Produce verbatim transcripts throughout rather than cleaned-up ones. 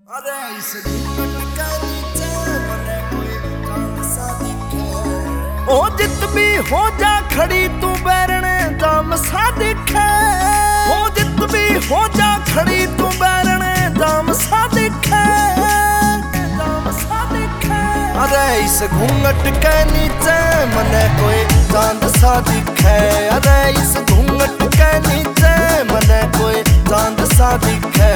अरे इस घूंघट के नीचे मने कोई चांद सा दिखे। ओ जित भी हो जा खड़ी तू बैरने दाम सा दिखे। ओ जित भी हो जा खड़ी तू बैरने दाम सा दिखे, दाम सा दिखे। अरे इस घूंघट के नीचे मने कोई चांद सा दिखे। अरे इस घूंघट के नीचे मने कोई चांद सा दिखे।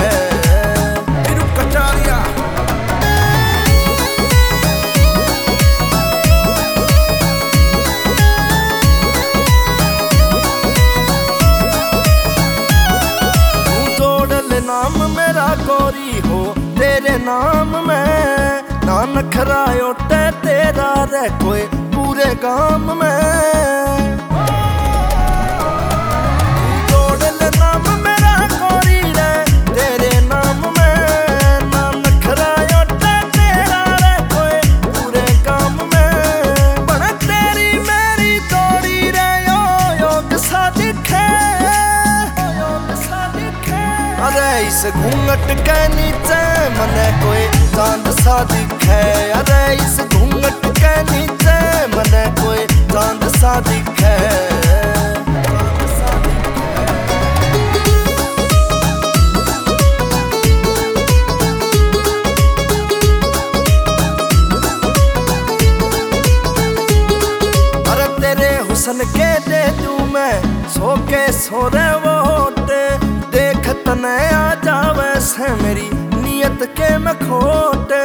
नाम मेरा गोरी हो तेरे नाम में, ना नखरा ओटे तेरा रे कोई पूरे गाम में। जोड़ ले नाम मेरा गोरी रे तेरे नाम में, ना नखरा ओटे तेरा रे कोई पूरे गाम में। बड़ा तेरी मेरी तोड़ी रे यो योग सा दिखे, योग सा दिखे। अरे इस घूंघट के नीचे मने कोई चांद सा दिखे। अरे इस घूंघट के नीचे मने कोई चांद सा दिखे। अरे तेरे हुस्न के दे दूं मैं सो के सोरे वोटे, देख तने आ जावे से मेरी नियत के मैं खोटे।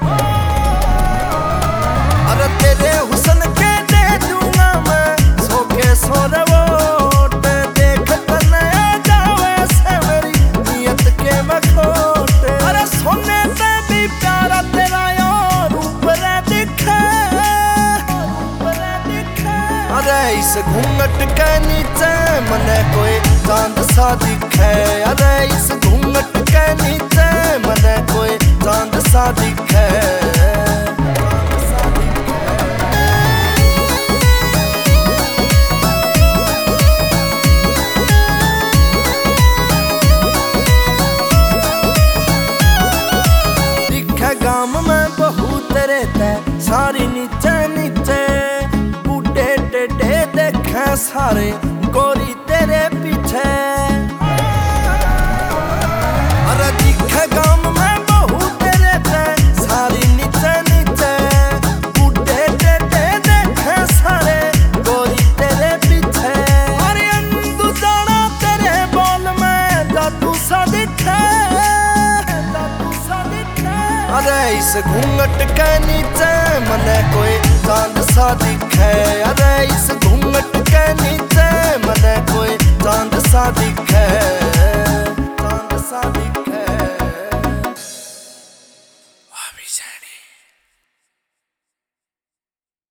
अरे तेरे हुस्न के दे दूंगा मैं सो के सोरे वोटे, देख तने आ जावे से मेरी नियत के मैं खोटे। अरे सोने से भी प्यारा तेरा यो रूप रे दिखे, रूप रे दिखे। अरे इस घूंघट के नीचे मने कोई चांद सा दिखे। अरे इस घूंघट के नीचे मने कोई चांद सा दिखे। दिखे गाम में बहुत रहते सारी नीचे नीचे, बूढ़े टेढ़े देखे सारे गोरी तेरे पीछे। अरे दिखे गाम में बहुत रहते सारी नीचे नीचे, बूढ़े टेढ़े देखे सारे गोरी तेरे पीछे। अरे अंधु जाना तेरे बोल में जादू सा दिखे, जादू सा दिखे। अरे इस घूंघट के नीचे